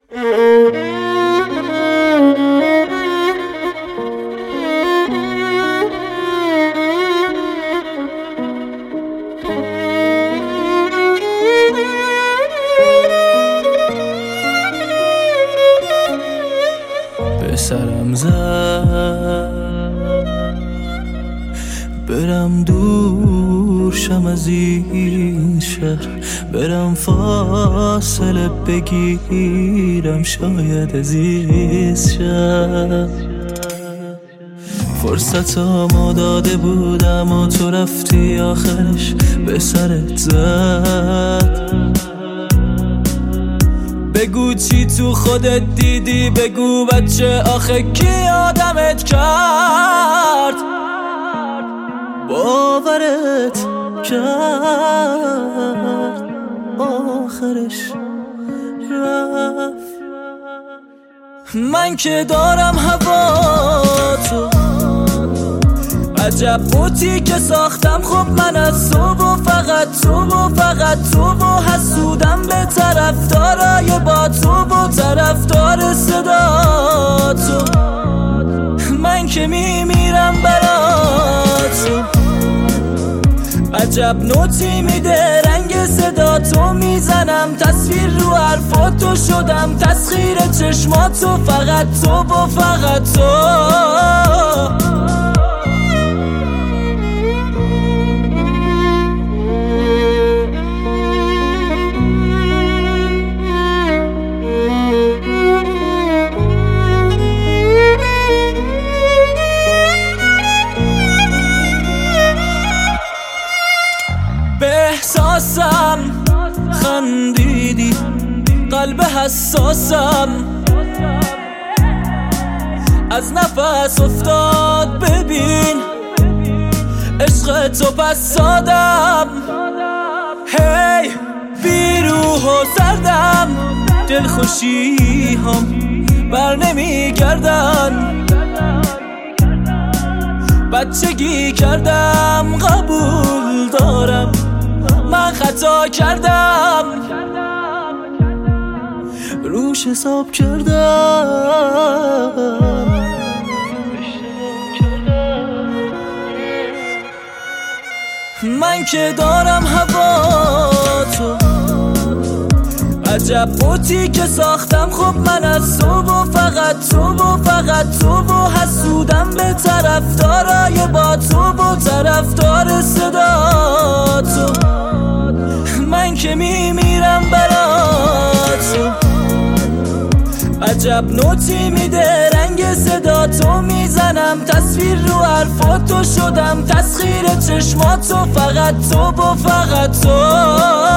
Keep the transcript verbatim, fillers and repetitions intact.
به سرم زد برم دور شم از این شهر، برم فاصله بگیرم شاید از این شهر. فرصتامو داده بودم و تو رفتی آخرش به سرت زد. بگو چی تو خودت دیدی، بگو بچه آخه کی آدمت کرد، باورت کرد آخرش رفت. من که دارم هوا تو، عجب بوتی که ساختم خب من از تو و فقط تو و فقط تو و حسودم به طرفدارای با تو و طرفدار صدا تو. من که میمیرم برات تو، عجب نوتی میده رنگ صدا تو، میزنم تصویر رو حرفاتو، شدم تسخیر چشماتو، فقط تو و فقط تو. به احساسم خندیدی، قلب حساسم از نفس افتاد، ببین عشق تو پس سادم. هی بی روح و سردم، دلخوشی هم بر نمی گردن، بچگی کردم قبول دارم من خطا کردم، روش حساب کردم. من که دارم هوا تو، عجب بوتی که ساختم خب من از تو و فقط تو و فقط تو و حسودم به طرفدارای با تو و طرفدار صدا تو. من که میمیرم برات تو، عجب نوتی میده رنگ صدا تو، میزنم تصویر رو حرفاتو، شدم تسخیر چشماتو، فقط تو و فقط تو.